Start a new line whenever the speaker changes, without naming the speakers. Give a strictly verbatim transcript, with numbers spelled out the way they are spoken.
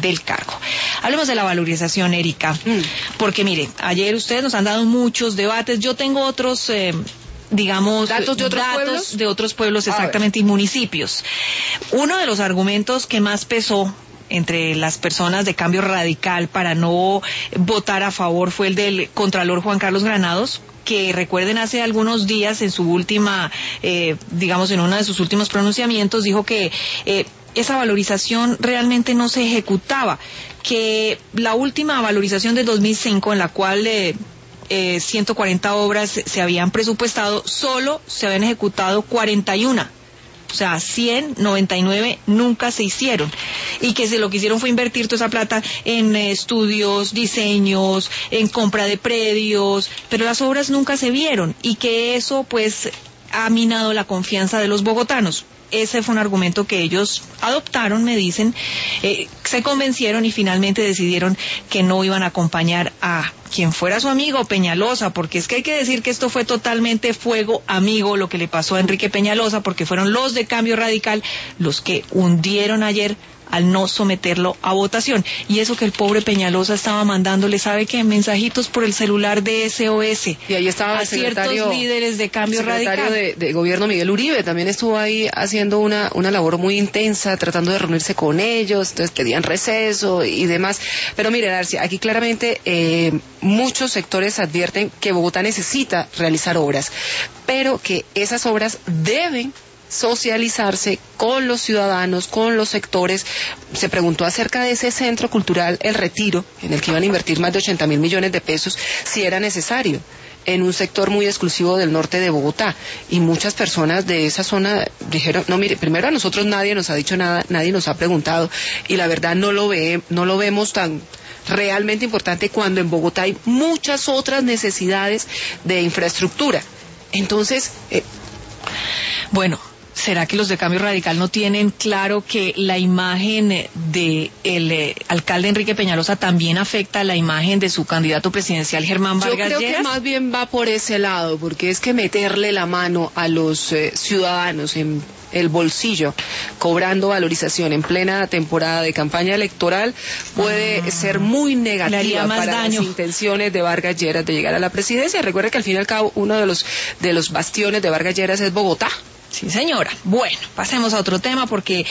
del cargo. Hablemos de la valorización, Erika, mm. porque mire, ayer ustedes nos han dado muchos debates, yo tengo otros... Eh, digamos,
datos de otros
datos
pueblos,
de otros pueblos exactamente y municipios. Uno de los argumentos que más pesó entre las personas de Cambio Radical para no votar a favor fue el del Contralor Juan Carlos Granados, que recuerden hace algunos días en su última, eh, digamos en uno de sus últimos pronunciamientos, dijo que eh, esa valorización realmente no se ejecutaba, que la última valorización del dos mil cinco en la cual... Eh, Eh, ciento cuarenta obras se habían presupuestado, solo se habían ejecutado cuarenta y una. O sea, ciento noventa y nueve nunca se hicieron. Y que se lo que hicieron fue invertir toda esa plata en eh, estudios, diseños, en compra de predios, pero las obras nunca se vieron. Y que eso, pues, ha minado la confianza de los bogotanos. Ese fue un argumento que ellos adoptaron, me dicen, eh, se convencieron y finalmente decidieron que no iban a acompañar a quien fuera su amigo Peñalosa, porque es que hay que decir que esto fue totalmente fuego amigo lo que le pasó a Enrique Peñalosa, porque fueron los de Cambio Radical los que hundieron ayer al no someterlo a votación. Y eso que el pobre Peñalosa estaba mandándole, ¿sabe qué? Mensajitos por el celular de S O S.
Y ahí estaba
a
el
ciertos líderes de Cambio
secretario
Radical.
De, de gobierno Miguel Uribe, también estuvo ahí haciendo una, una labor muy intensa, tratando de reunirse con ellos, entonces pedían receso y demás. Pero mire, Darcy, aquí claramente eh, muchos sectores advierten que Bogotá necesita realizar obras, pero que esas obras deben socializarse con los ciudadanos, con los sectores. Se preguntó acerca de ese centro cultural El Retiro, en el que iban a invertir más de ochenta mil millones de pesos, si era necesario en un sector muy exclusivo del norte de Bogotá, y muchas personas de esa zona dijeron, no, mire, primero a nosotros nadie nos ha dicho nada, nadie nos ha preguntado, y la verdad no lo ve, no lo vemos tan realmente importante cuando en Bogotá hay muchas otras necesidades de infraestructura. Entonces, eh...
bueno, ¿será que los de Cambio Radical no tienen claro que la imagen de el eh, alcalde Enrique Peñalosa también afecta a la imagen de su candidato presidencial Germán Vargas Lleras?
Yo creo que más bien va por ese lado, porque es que meterle la mano a los eh, ciudadanos en el bolsillo, cobrando valorización en plena temporada de campaña electoral, puede ah, ser muy negativa para daño. Las intenciones de Vargas Lleras de llegar a la presidencia. Recuerde que al fin y al cabo uno de los de los bastiones de Vargas Lleras es Bogotá.
Sí, señora. Bueno, pasemos a otro tema porque